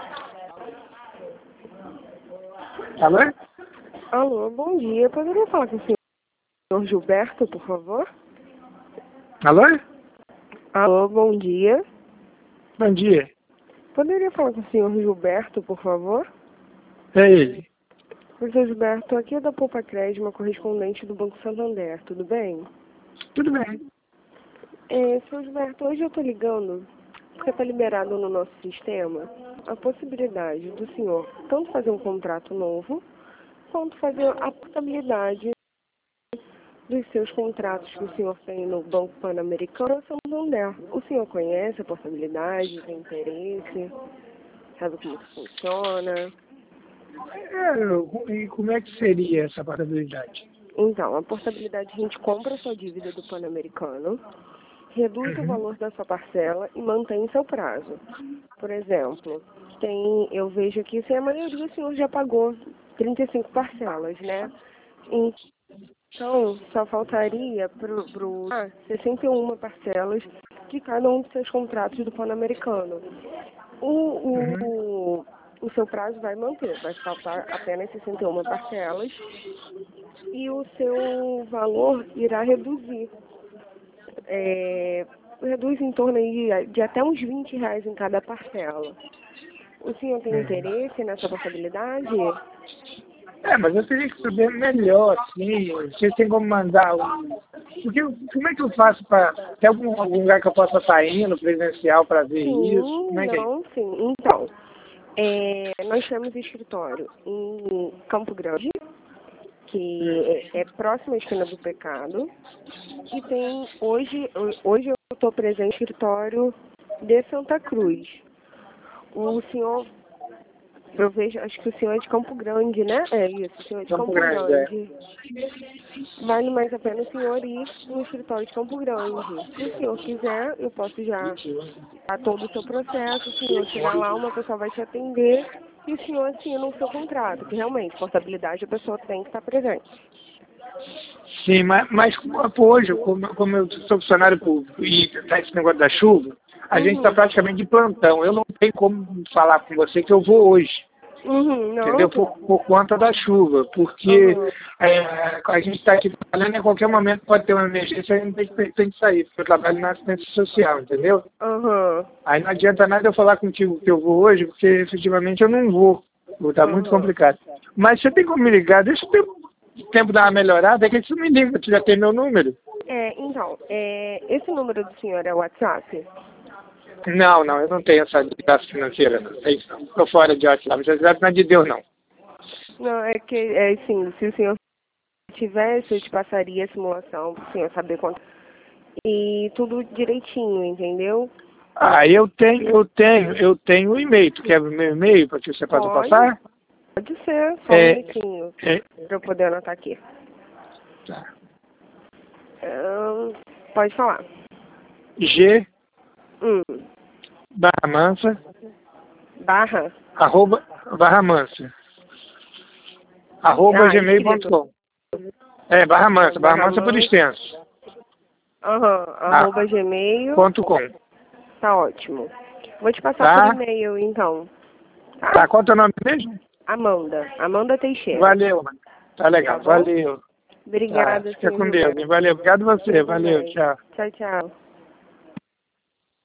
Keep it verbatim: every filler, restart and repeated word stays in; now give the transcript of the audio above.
Alô? Alô, bom dia. Poderia falar com o senhor Gilberto, por favor? Alô? Alô, bom dia. Bom dia. Poderia falar com o senhor Gilberto, por favor? É ele. Senhor Gilberto, aqui é da Poupa Crédito, uma correspondente do Banco Santander, tudo bem? Tudo bem. É, senhor Gilberto, hoje eu estou ligando porque está liberado no nosso sistema a possibilidade do senhor tanto fazer um contrato novo, quanto fazer a portabilidade dos seus contratos que o senhor tem no Banco Pan-Americano ou Santander. O senhor conhece a portabilidade, tem interesse, sabe como que funciona? É, e como é que seria essa portabilidade? Então, a portabilidade, a gente compra a sua dívida do Pan-Americano, reduz o Uhum. valor da sua parcela e mantém seu prazo. Por exemplo, tem, eu vejo aqui, se a maioria o senhor já pagou trinta e cinco parcelas, né? Então, só faltaria para pro, ah, sessenta e uma parcelas de cada um dos seus contratos do Pan-Americano. O, Uhum. o, o seu prazo vai manter, vai faltar apenas sessenta e uma parcelas e o seu valor irá reduzir. É, reduz em torno aí de até uns vinte reais em cada parcela. O senhor tem Uhum. interesse nessa possibilidade? É, mas eu teria que saber melhor, assim, vocês têm como mandar um... Porque, como é que eu faço para... Tem algum, algum lugar que eu possa estar indo, presencial, para ver isso? Como Sim, é que é? não, sim. Então, é, nós temos escritório em Campo Grande, que é, é próximo à esquina do Pecado, e tem, hoje, hoje eu estou presente no escritório de Santa Cruz. O senhor, eu vejo, acho que o senhor é de Campo Grande, né? É isso, o senhor é de Campo Campo Grande, é. Grande. Vale mais a pena o senhor ir no escritório de Campo Grande. Se o senhor quiser, eu posso já dar todo o seu processo, o senhor chegar lá, uma pessoa vai te atender e o senhor assina o seu contrato, que realmente, portabilidade, a pessoa tem que estar presente. Sim, mas, mas pô, hoje, como, como eu sou funcionário público e tá esse negócio da chuva, a gente está Uhum. praticamente de plantão. Eu não tenho como falar com você que eu vou hoje. Uhum, não, Entendeu? Por, por conta da chuva, porque uhum. é, a gente está aqui trabalhando, em qualquer momento pode ter uma emergência, a gente tem que, tem que sair, porque eu trabalho na assistência social, entendeu? Uhum. Aí não adianta nada eu falar contigo que eu vou hoje, porque efetivamente eu não vou, está muito Uhum. complicado. Mas você tem como me ligar, deixa o tempo, o tempo dar uma melhorada, é que você me liga, você já tem meu número. É, então, é, esse número do senhor é o WhatsApp? Não, não, eu não tenho essa ligação financeira, não, é isso não, estou fora de WhatsApp, WhatsApp não é de Deus não. Não, é que, é sim, se o senhor tivesse, eu te passaria a simulação para o senhor saber quanto. E tudo direitinho, entendeu? Ah, eu tenho, eu tenho, eu tenho o e-mail. Tu quer o meu e-mail para que você possa Pode, passar? pode ser, só um É, minutinho é, para eu poder anotar aqui. tá. Ahn, pode falar. G Hum, barra mansa, barra. arroba, barra mansa, arroba Ah, gmail ponto escrito. com. É, barra É, mansa, barra barra mansa por man. extenso. Aham, Ah, arroba gmail. ponto com. Tá ótimo. Vou te passar por Tá? e-mail, então. Tá? Tá, qual é o teu nome mesmo? Amanda. Amanda Teixeira. Valeu, mano. Tá Tá legal, bom? valeu. Tá, Obrigada, fica senhor com Deus. Gilberto. Valeu, obrigado a Você você. Valeu, também. tchau. Tchau, tchau.